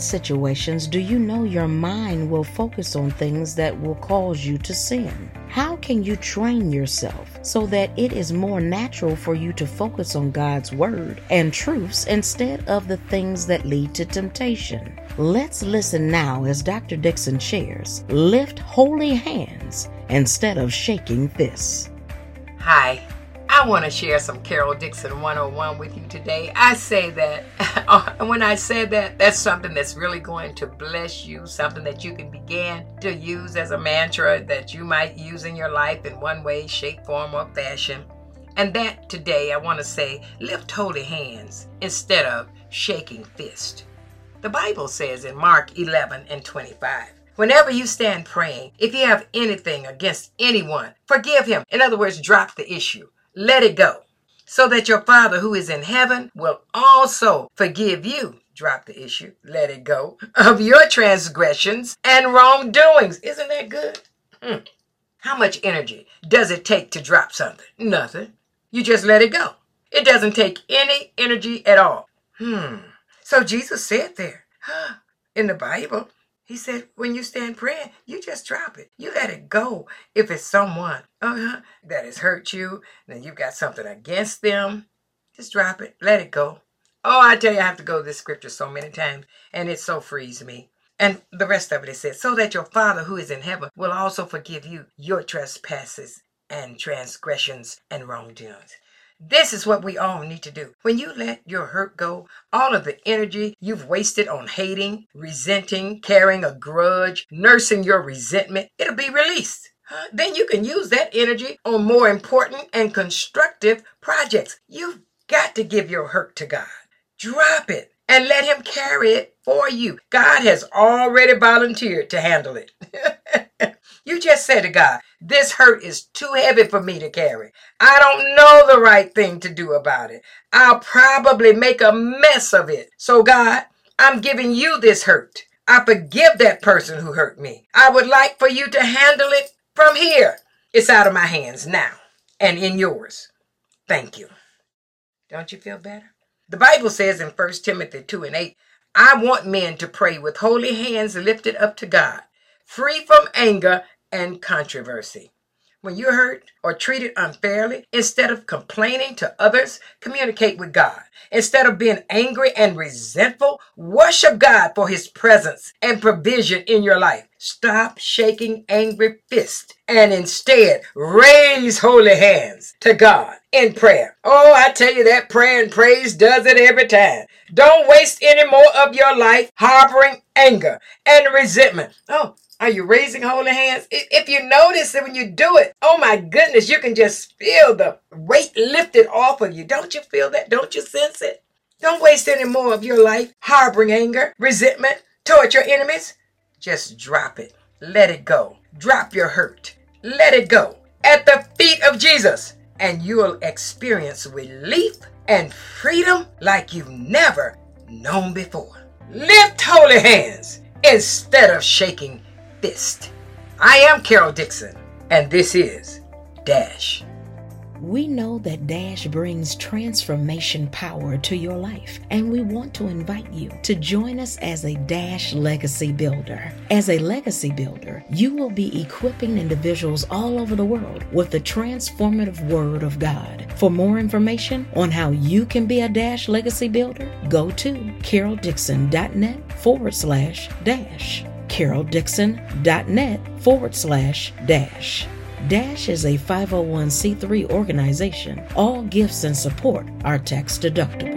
situations do you know your mind will focus on things that will cause you to sin? How can you train yourself so that it is more natural for you to focus on God's word and truths instead of the things that lead to temptation? Let's listen now as Dr. Dixon shares, lift holy hands instead of shaking fists. Hi, I want to share some Carol Dixon 101 with you today. I say that, when I say that, that's something that's really going to bless you, something that you can begin to use as a mantra that you might use in your life in one way, shape, form, or fashion. And that today I want to say, lift holy hands instead of shaking fist. The Bible says in Mark 11:25, whenever you stand praying, if you have anything against anyone, forgive him. In other words, drop the issue. Let it go, so that your Father who is in heaven will also forgive you. Drop the issue, let it go, of your transgressions and wrongdoings. Isn't that good? How much energy does it take to drop something? Nothing. You just let it go. It doesn't take any energy at all. So Jesus said there, in the Bible, he said, when you stand praying, you just drop it. You let it go. If it's someone that has hurt you, then you've got something against them, just drop it. Let it go. Oh, I tell you, I have to go to this scripture so many times, and it so frees me. And the rest of it says, so that your Father who is in heaven will also forgive you your trespasses and transgressions and wrongdoings. This is what we all need to do. When you let your hurt go, all of the energy you've wasted on hating, resenting, carrying a grudge, nursing your resentment, it'll be released. Then you can use that energy on more important and constructive projects. You've got to give your hurt to God. Drop it and let him carry it for you. God has already volunteered to handle it. You just say to God, this hurt is too heavy for me to carry. I don't know the right thing to do about it. I'll probably make a mess of it. So God, I'm giving you this hurt. I forgive that person who hurt me. I would like for you to handle it from here. It's out of my hands now and in yours. Thank you. Don't you feel better? The Bible says in 1 Timothy 2:8, I want men to pray with holy hands lifted up to God, free from anger and controversy. When you're hurt or treated unfairly, instead of complaining to others, communicate with God. Instead of being angry and resentful, worship God for his presence and provision in your life. Stop shaking angry fists and instead raise holy hands to God in prayer. Oh, I tell you, that prayer and praise does it every time. Don't waste any more of your life harboring anger and resentment. Oh, are you raising holy hands? If you notice that when you do it, oh my goodness, you can just feel the weight lifted off of you. Don't you feel that? Don't you sense it? Don't waste any more of your life harboring anger, resentment toward your enemies. Just drop it. Let it go. Drop your hurt. Let it go at the feet of Jesus, and you'll experience relief and freedom like you've never known before. Lift holy hands instead of shaking fist. I am Carol Dixon, and this is Dash. We know that Dash brings transformation power to your life, and we want to invite you to join us as a Dash Legacy Builder. As a Legacy Builder, you will be equipping individuals all over the world with the transformative Word of God. For more information on how you can be a Dash Legacy Builder, go to caroldixon.net/dash. caroldixon.net/dash. Dash is a 501c3 organization. All gifts and support are tax deductible.